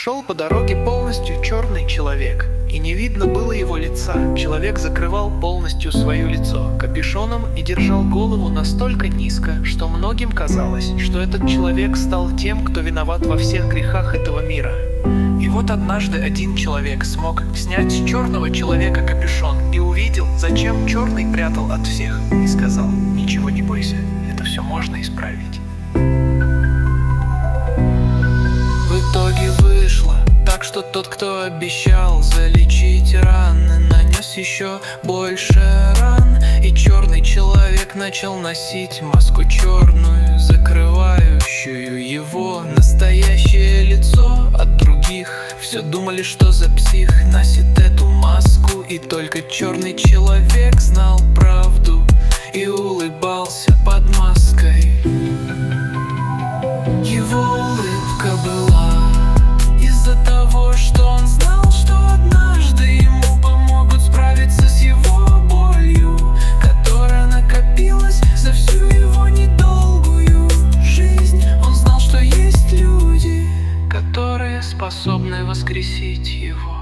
Шел по дороге полностью черный человек, и не видно было его лица. Человек закрывал полностью свое лицо капюшоном и держал голову настолько низко, что многим казалось, что этот человек стал тем, кто виноват во всех грехах этого мира. И вот однажды один человек смог снять с черного человека капюшон и увидел, зачем черный прятал от всех, и сказал: «Ничего не бойся, это все можно исправить». В итоге вышло так, что тот, кто обещал залечить раны, нанес еще больше ран. И черный человек начал носить маску черную, закрывающую его настоящее лицо от других. Все думали, что за псих носит эту маску, и только черный человек знал правду и улыбался под маской. Его улыбка была из-за того, что он знал, что однажды ему помогут справиться с его болью, которая накопилась за всю его недолгую жизнь. Он знал, что есть люди, которые способны воскресить его.